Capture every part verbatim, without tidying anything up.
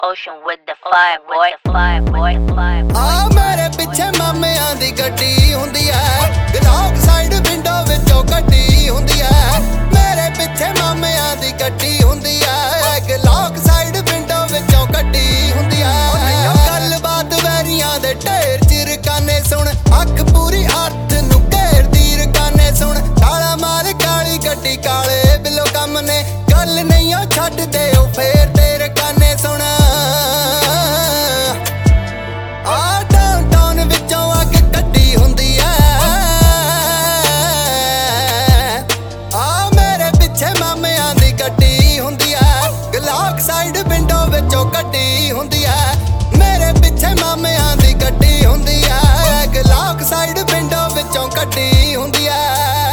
Ocean with the fire boy, fire boy, fire boy. ਆ ਮੇਰੇ ਪਿੱਛੇ ਮਾਮਿਆਂ ਦੀ ਗੱਡੀ ਹੁੰਦੀ ਐ, ਗਲੌਕ ਸਾਈਡ ਵਿੰਡੋ ਵਿੱਚੋਂ ਗੱਡੀ ਹੁੰਦੀ ਐ। ਮੇਰੇ ਪਿੱਛੇ ਮਾਮਿਆਂ ਦੀ ਗੱਡੀ ਹੁੰਦੀ ਐ, ਗਲੌਕ ਸਾਈਡ ਵਿੰਡੋ ਵਿੱਚੋਂ ਗੱਡੀ ਹੁੰਦੀ ਐ। ਗੱਲਬਾਤ ਵੈਰੀਆਂ ਦੇ ਢੇਰ ਚਿਰਕਾਨੇ ਸੁਣ, ਅੱਖ ਪੂਰੀ ਅਰਥ ਨੂੰ ਘੇਰਦੀ ਰਕਾਨੇ ਸੁਣ। ਕਾਲਾ ਮਾਰ ਕਾਲੀ ਗੱਡੀ ਕਾਲੇ ਬਿੱਲੋ ਕੰਮ ਨੇ, ਗੱਲ ਨਹੀਂ ਉਹ ਛੱਡਦੇ ਉਹ ਫੇਰ ਤੇਰੇ ਕਾਨੇ ਸੁਣ। ਸਾਈਡ ਵਿੰਡੋ ਵਿੱਚੋਂ ਗੱਡੀ ਹੁੰਦੀ ਐ, ਮੇਰੇ ਪਿੱਛੇ ਮਾਮਿਆਂ ਦੀ ਗੱਡੀ ਹੁੰਦੀ ਐ, ਗਲੌਕ ਸਾਈਡ ਵਿੰਡੋ ਵਿੱਚੋਂ ਗੱਡੀ ਹੁੰਦੀ ਐ।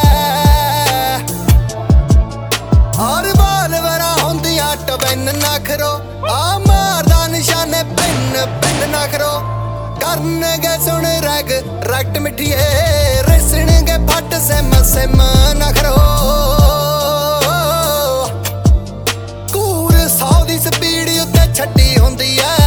ਔਰ ਬਾਲਵਰਾ ਹੁੰਦੀਆਂ ਟਵੈਨ ਨਖਰੋ, ਆ ਮਾਰਦਾ ਨਿਸ਼ਾਨੇ ਪਿੰਨ ਪਿੰਨ ਨਖਰੋ। ਕਰਨਗੇ ਸੁਣ ਰਗ ਰੈਕਟ ਮਿੱਠੀਏ, ਰਿਸਣਗੇ ਫੱਟ ਸਿਮ ਸਿਮ ਨਖਰੋ। ਸਪੀਡ ਉੱਤੇ ਛੱਡੀ ਹੁੰਦੀ ਐ,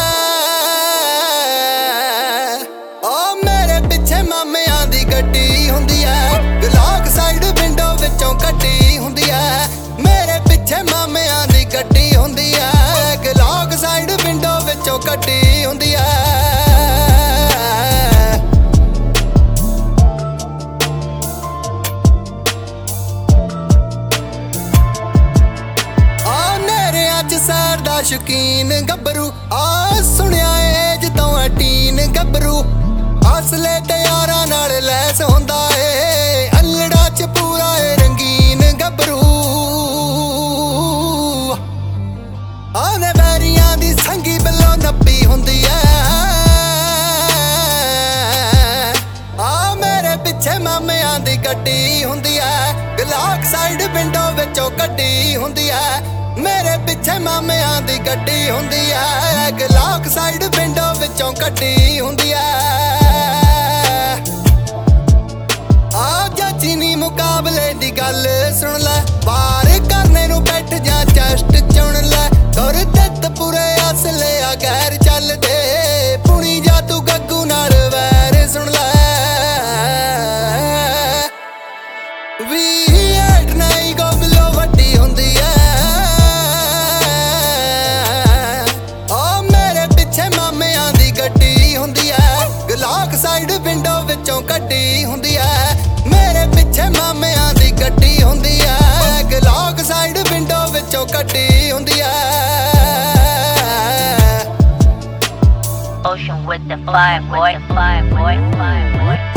ਓ ਮੇਰੇ ਪਿੱਛੇ ਮਾਮਿਆਂ ਦੀ ਗੱਡੀ ਹੁੰਦੀ ਐ, ਗਲੌਕ ਸਾਈਡ ਵਿੰਡੋ ਵਿੱਚੋਂ ਗੱਡੀ ਹੁੰਦੀ ਐ। ਮੇਰੇ ਪਿੱਛੇ ਮਾਮਿਆਂ ਦੀ ਗੱਡੀ ਹੁੰਦੀ ਐ, ਗਲੌਕ ਸਾਈਡ ਵਿੰਡੋ ਵਿੱਚੋਂ ਗੱਡੀ ਹੁੰਦੀ ਐ। ਸੈਰ ਦਾ ਸ਼ੌਕੀਨ ਗੱਭਰੂ, ਆ ਸੁਣਿਆ ਏ ਜਦੋਂ ਅਟੀਨ ਗੱਭਰੂ। ਅਸਲੇ ਤੇ ਯਾਰਾਂ ਨਾਲ ਲੈਸ ਹੁੰਦਾ ਏ, ਅਲੜਾ ਚ ਪੂਰਾ ਏ ਰੰਗੀਨ ਗੱਭਰੂ। ਆਨੇ ਵੈਰੀਆਂ ਦੀ ਸੰਗੀ ਬਿੱਲੋ ਨੱਪੀ ਹੁੰਦੀ ਐ, ਆ ਮੇਰੇ ਪਿੱਛੇ ਮਾਮਿਆਂ ਦੀ ਗੱਡੀ ਹੁੰਦੀ ਐ, ਗਲੌਕ ਸਾਈਡ ਵਿੰਡੋ ਵਿੱਚੋਂ ਗੱਡੀ ਹੁੰਦੀ ਐ। ਮੇਰੇ ਪਿੱਛੇ ਮਾਮਿਆਂ ਦੀ ਗੱਡੀ ਹੁੰਦੀ ਐ, ਗਲੌਕ ਸਾਈਡ ਵਿੰਡੋ ਵਿੱਚੋਂ ਗੱਡੀ ਹੁੰਦੀ ਐ। ਆ ਚਾਚੀ ਨੀ ਮੁਕਾਬਲੇ ਦੀ ਗੱਲ ਸੁਣ ਲੈ, ਬਾਰ ਕਰਨੇ ਨੂੰ ਬੈਠ ਜਾ ਚੈਸਟ ਚੁਣ ਲੈ। ਤੁਰ ਦਿੱਤ ਪੂਰੇ ਅਸਲੇ ਆ ਗੈਰ ਚੱਲਦੇ, ਪੁਣੀ ਜਾ ਤੂੰ ਗੱਗੂ ਨਾਲ ਵੈਰ ਸੁਣ ਲੈ। ਵੀ ਐਟ ਨਾਈ ਗੋ ਬਿਲੋ ਵੱਡੀ ਹੁੰਦੀ ਐ, ਗਲੌਕ ਸਾਈਡ ਵਿੰਡੋ ਵਿੱਚੋਂ ਗੱਡੀ ਹੁੰਦੀ ਐ। ਮੇਰੇ ਪਿੱਛੇ ਮਾਮਿਆਂ ਦੀ ਗੱਡੀ ਹੁੰਦੀ ਐ, ਗਲੌਕ ਸਾਈਡ ਵਿੰਡੋ ਵਿੱਚੋਂ ਗੱਡੀ ਹੁੰਦੀ ਐ। Ocean with the fire boy, fire boy, fire boy.